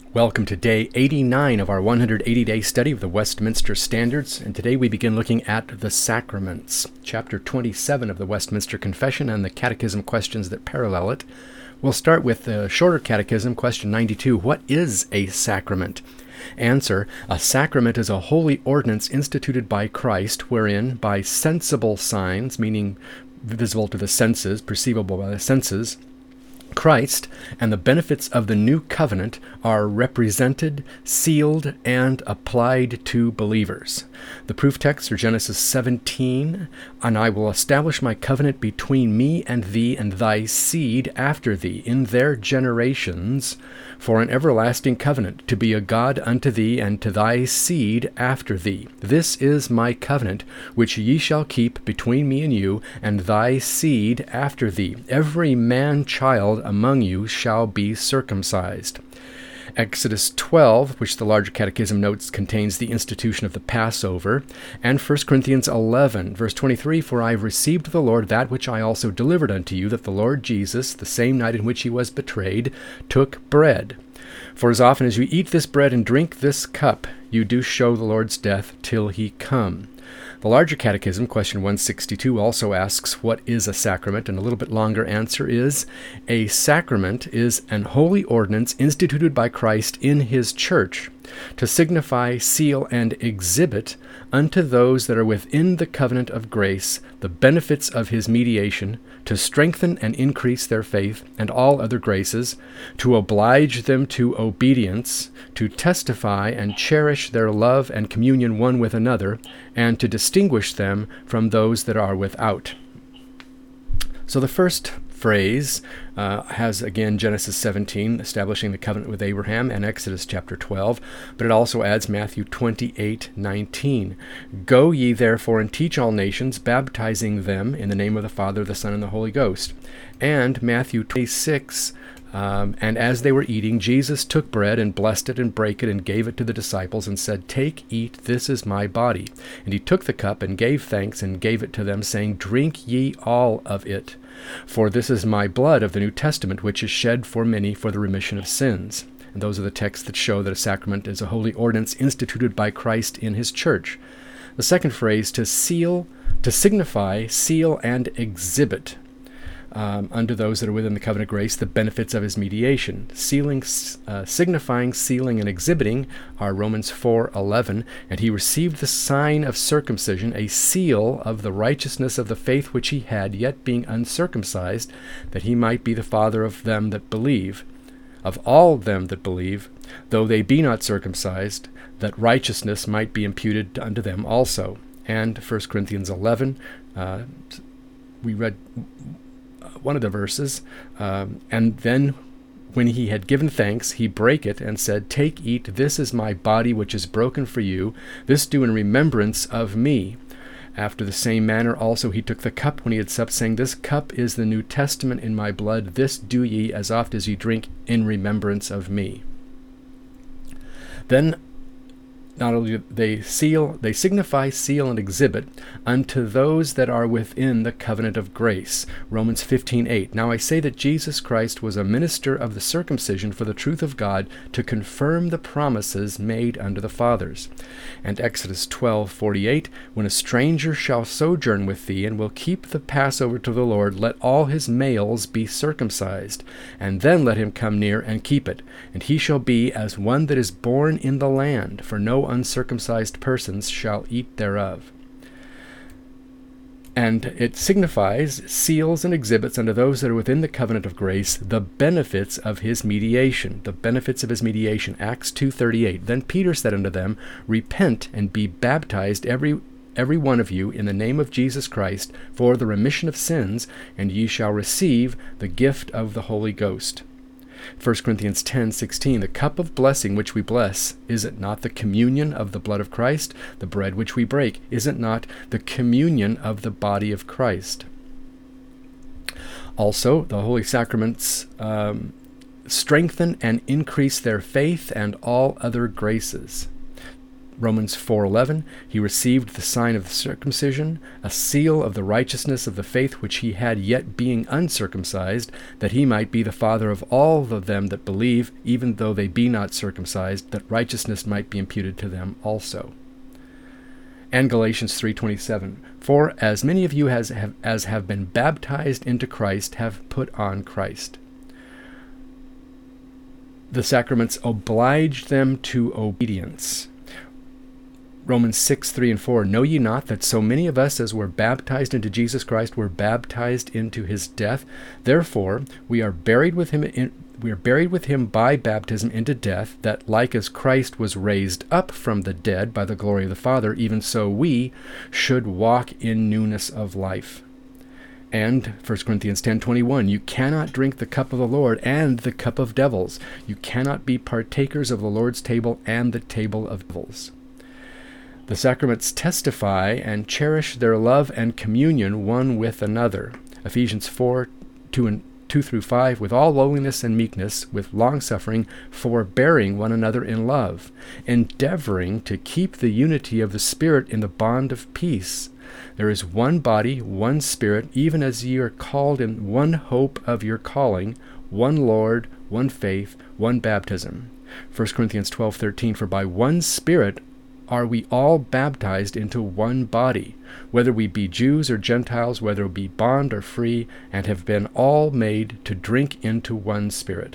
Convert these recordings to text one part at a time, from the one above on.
Welcome to day 89 of our 180-day study of the Westminster Standards, and today we begin looking at the sacraments, chapter 27 of the Westminster Confession and the catechism questions that parallel it. We'll start with the shorter catechism, question 92, what is a sacrament? Answer, a sacrament is a holy ordinance instituted by Christ, wherein by sensible signs, meaning visible to the senses, perceivable by the senses, Christ and the benefits of the new covenant are represented, sealed, and applied to believers. The proof texts are Genesis 17, and I will establish my covenant between me and thee and thy seed after thee in their generations for an everlasting covenant, to be a God unto thee and to thy seed after thee. This is my covenant, which ye shall keep between me and you and thy seed after thee. Every man-child among you shall be circumcised. Exodus 12, which the larger catechism notes contains the institution of the Passover, and 1 Corinthians 11, verse 23, for I have received of the Lord that which I also delivered unto you, that the Lord Jesus, the same night in which he was betrayed, took bread. For as often as you eat this bread and drink this cup, you do show the Lord's death till he come. The larger catechism, question 162, also asks, what is a sacrament? And a little bit longer answer is, a sacrament is an holy ordinance instituted by Christ in his church to signify, seal, and exhibit unto those that are within the covenant of grace the benefits of his mediation, to strengthen and increase their faith and all other graces, to oblige them to obedience, to testify and cherish their love and communion one with another, and to distinguish them from those that are without. So the first phrase has, again, Genesis 17, establishing the covenant with Abraham, and Exodus chapter 12, but it also adds Matthew 28:19. Go ye therefore and teach all nations, baptizing them in the name of the Father, the Son, and the Holy Ghost. And Matthew 26, and as they were eating, Jesus took bread and blessed it and brake it and gave it to the disciples and said, Take, eat, this is my body. And he took the cup and gave thanks and gave it to them, saying, Drink ye all of it. For this is my blood of the New Testament, which is shed for many for the remission of sins. And those are the texts that show that a sacrament is a holy ordinance instituted by Christ in his church. The second phrase, to seal, to signify, seal, and exhibit unto those that are within the covenant of grace the benefits of his mediation. Sealing, signifying, sealing, and exhibiting are Romans 4:11, and he received the sign of circumcision, a seal of the righteousness of the faith which he had, yet being uncircumcised, that he might be the father of them that believe, of all them that believe, though they be not circumcised, that righteousness might be imputed unto them also. And 1 Corinthians 11, we read one of the verses, and then when he had given thanks, he brake it and said, Take, eat, this is my body which is broken for you, this do in remembrance of me. After the same manner also he took the cup when he had supped, saying, This cup is the New Testament in my blood, this do ye as oft as ye drink in remembrance of me. Then not only do they signify, seal, and exhibit unto those that are within the covenant of grace. Romans 15:8. Now I say that Jesus Christ was a minister of the circumcision for the truth of God, to confirm the promises made unto the fathers. And Exodus 12:48. When a stranger shall sojourn with thee, and will keep the Passover to the Lord, let all his males be circumcised, and then let him come near and keep it. And he shall be as one that is born in the land, for no uncircumcised persons shall eat thereof. And it signifies, seals, and exhibits unto those that are within the covenant of grace the benefits of his mediation. The benefits of his mediation. Acts 2:38. Then Peter said unto them, Repent and be baptized every one of you in the name of Jesus Christ for the remission of sins, and ye shall receive the gift of the Holy Ghost. 1 Corinthians 10:16, the cup of blessing which we bless, is it not the communion of the blood of Christ? The bread which we break, is it not the communion of the body of Christ? Also, the holy sacraments strengthen and increase their faith and all other graces. Romans 4:11, he received the sign of the circumcision, a seal of the righteousness of the faith which he had yet being uncircumcised, that he might be the father of all of them that believe, even though they be not circumcised, that righteousness might be imputed to them also. And Galatians 3:27, for as many of you as have been baptized into Christ have put on Christ. The sacraments obliged them to obedience. Romans 6:3-4, know ye not that so many of us as were baptized into Jesus Christ were baptized into his death? Therefore we are buried with him by baptism into death, that like as Christ was raised up from the dead by the glory of the Father, even so we should walk in newness of life. And 1 Corinthians 10:21, you cannot drink the cup of the Lord and the cup of devils. You cannot be partakers of the Lord's table and the table of devils. The sacraments testify and cherish their love and communion one with another. Ephesians 4:2-5, with all lowliness and meekness, with longsuffering, forbearing one another in love, endeavoring to keep the unity of the Spirit in the bond of peace. There is one body, one Spirit, even as ye are called in one hope of your calling, one Lord, one faith, one baptism. 1 Corinthians 12:13, for by one Spirit are we all baptized into one body, whether we be Jews or Gentiles, whether we be bond or free, and have been all made to drink into one Spirit.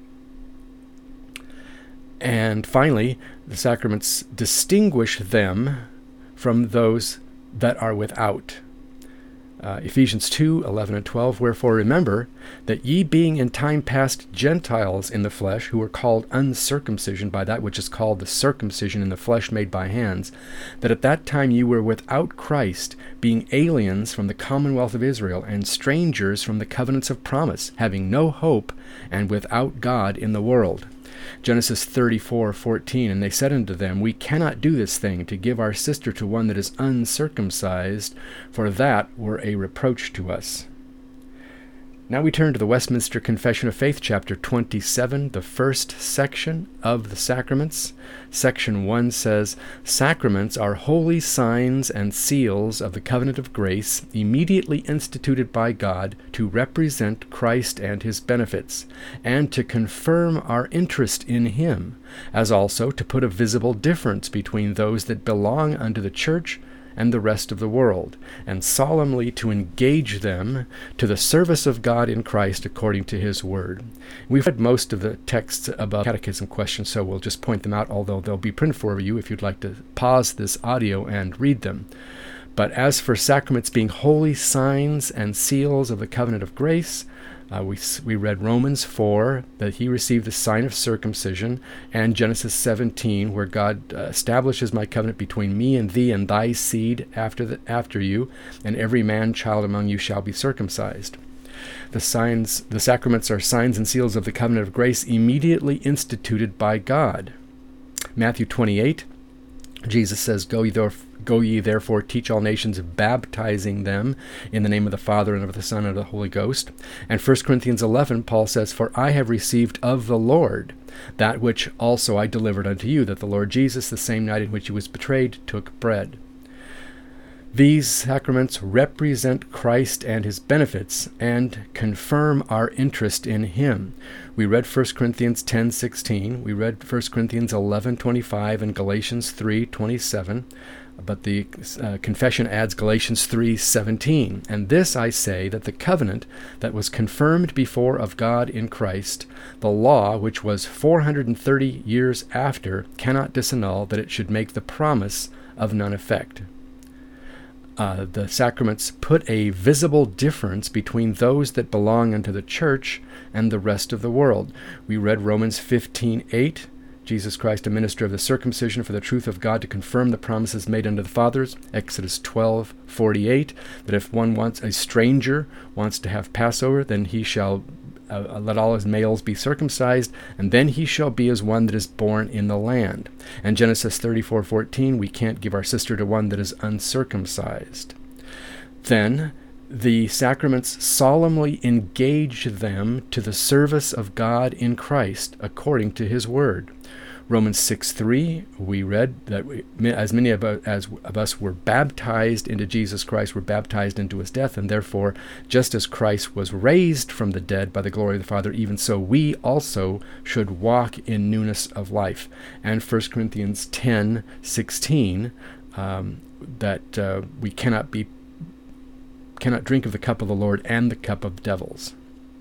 And finally, the sacraments distinguish them from those that are without. Ephesians 2:11-12, wherefore remember that ye being in time past Gentiles in the flesh, who were called uncircumcision by that which is called the circumcision in the flesh made by hands, that at that time ye were without Christ, being aliens from the commonwealth of Israel, and strangers from the covenants of promise, having no hope, and without God in the world. Genesis 34:14, and they said unto them, we cannot do this thing, to give our sister to one that is uncircumcised, for that were a reproach to us. Now we turn to the Westminster Confession of Faith, chapter 27, the first section of the sacraments. Section 1 says, sacraments are holy signs and seals of the covenant of grace, immediately instituted by God to represent Christ and his benefits, and to confirm our interest in him, as also to put a visible difference between those that belong unto the church and the rest of the world, and solemnly to engage them to the service of God in Christ according to his word. We've read most of the texts above catechism questions, so we'll just point them out, although they'll be printed for you if you'd like to pause this audio and read them. But as for sacraments being holy signs and seals of the covenant of grace, we read Romans 4, that he received the sign of circumcision, and Genesis 17, where God establishes my covenant between me and thee and thy seed after you, and every man-child among you shall be circumcised. The sacraments are signs and seals of the covenant of grace immediately instituted by God. Matthew 28, Jesus says, Go ye therefore, teach all nations, baptizing them in the name of the Father and of the Son and of the Holy Ghost. And 1 Corinthians 11, Paul says, for I have received of the Lord that which also I delivered unto you, that the Lord Jesus, the same night in which he was betrayed, took bread. These sacraments represent Christ and his benefits and confirm our interest in him. We read 1 Corinthians 10:16, we read 1 Corinthians 11:25 and Galatians 3:27, but the confession adds Galatians 3:17. And this I say, that the covenant that was confirmed before of God in Christ, the law which was 430 years after, cannot disannul that it should make the promise of none effect. The sacraments put a visible difference between those that belong unto the church and the rest of the world. We read Romans 15:8, Jesus Christ, a minister of the circumcision for the truth of God, to confirm the promises made unto the fathers. Exodus 12:48, that if a stranger wants to have Passover, then he shall let all his males be circumcised, and then he shall be as one that is born in the land. And Genesis 34:14, we can't give our sister to one that is uncircumcised. Then the sacraments solemnly engage them to the service of God in Christ according to his word. Romans 6:3, we read that as many of us were baptized into Jesus Christ, were baptized into his death, and therefore, just as Christ was raised from the dead by the glory of the Father, even so we also should walk in newness of life. And 1 Corinthians 10:16, that we cannot drink of the cup of the Lord and the cup of devils.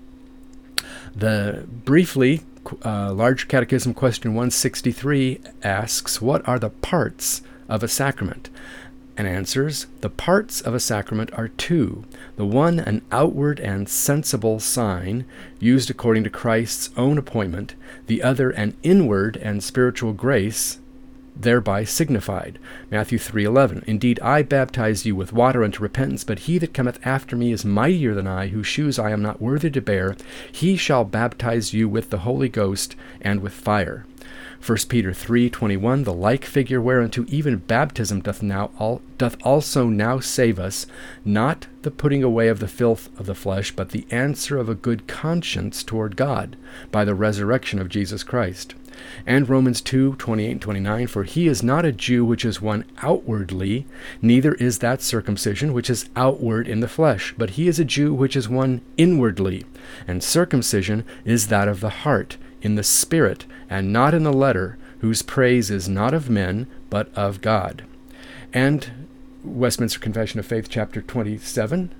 Briefly, Large Catechism question 163 asks, what are the parts of a sacrament? And answers, the parts of a sacrament are two. The one, an outward and sensible sign, used according to Christ's own appointment. The other, an inward and spiritual grace, thereby signified. Matthew 3:11, indeed I baptize you with water unto repentance, but he that cometh after me is mightier than I, whose shoes I am not worthy to bear. He shall baptize you with the Holy Ghost and with fire. 1 Peter 3:21, the like figure whereunto even baptism doth also now save us, not the putting away of the filth of the flesh, but the answer of a good conscience toward God, by the resurrection of Jesus Christ. And Romans 2:28 and 29, for he is not a Jew which is one outwardly, neither is that circumcision which is outward in the flesh, but he is a Jew which is one inwardly. And circumcision is that of the heart, in the spirit, and not in the letter, whose praise is not of men, but of God. And Westminster Confession of Faith, chapter 27,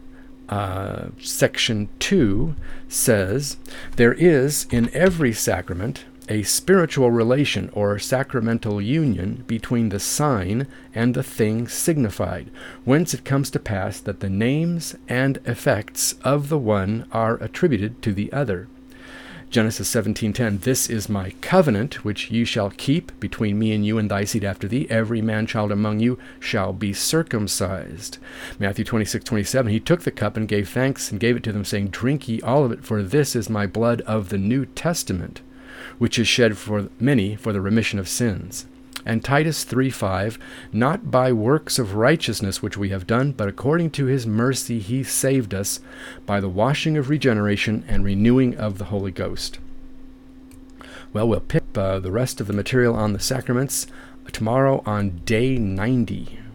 section 2, says, there is in every sacrament a spiritual relation or sacramental union between the sign and the thing signified, whence it comes to pass that the names and effects of the one are attributed to the other. Genesis 17:10, this is my covenant, which ye shall keep between me and you and thy seed after thee. Every man-child among you shall be circumcised. Matthew 26:27, he took the cup and gave thanks and gave it to them, saying, drink ye all of it, for this is my blood of the New Testament, which is shed for many for the remission of sins. And Titus 3:5, not by works of righteousness which we have done, but according to his mercy he saved us by the washing of regeneration and renewing of the Holy Ghost. Well, we'll pick the rest of the material on the sacraments tomorrow on day 90.